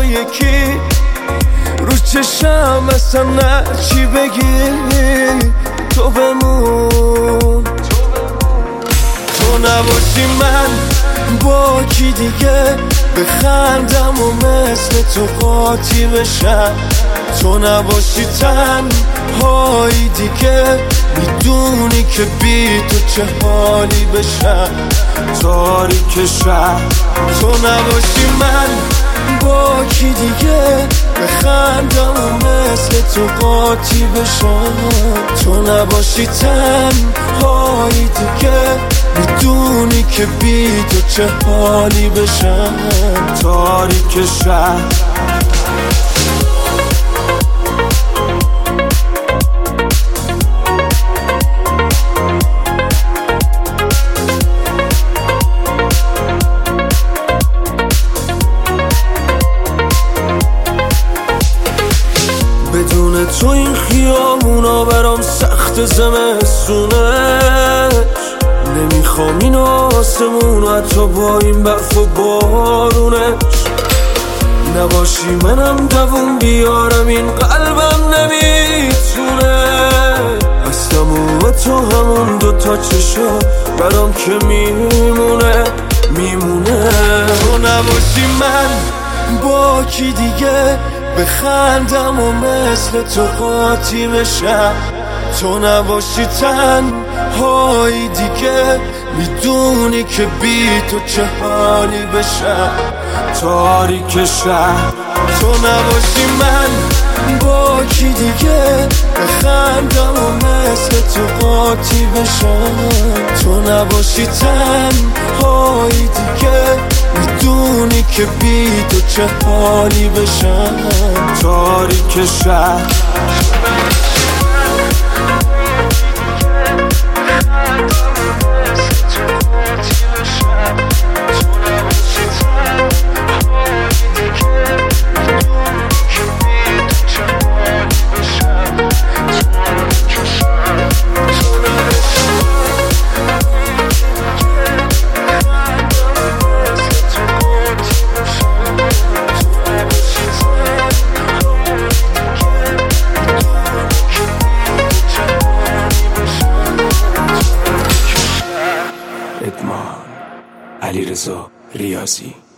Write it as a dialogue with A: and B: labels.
A: یکی رو چشم اصلا نه چی بگی تو بمون. تو نباشی من با کی دیگه بخندم و مثل تو قاطی بشم. تو نباشی تنهایی دیگه میدونی که بی تو چه حالی بشم تاریک شب. تو نباشی من با کی دیگه بخندم و مثل تو قاطی بشم. تو نباشی تنهایی دیگه میدونی که بی تو چه حالی بشم تاریک شب. بدون تو این خیابونا برام سخت زمستونش. نمیخوام این آسمون حتی با این برف و بارونش. نباشی منم دوون بیارم این قلبم نمیتونه. از تموم تو همون دوتا چشا برام که میمونه. تو نباشی من با کی دیگه بخندم و مثل تو قاطی بشم. تو نباشی تنهایی دیگه میدونی که بی تو چه حالی بشم تاریک شب. تو نباشی من با کی دیگه بخندم و مثل تو قاطی بشم. تو نباشی تنهایی دیگه میدونی که بی تو چه حالی بشم تاریک شب.
B: ادمان علیرضا ریاضی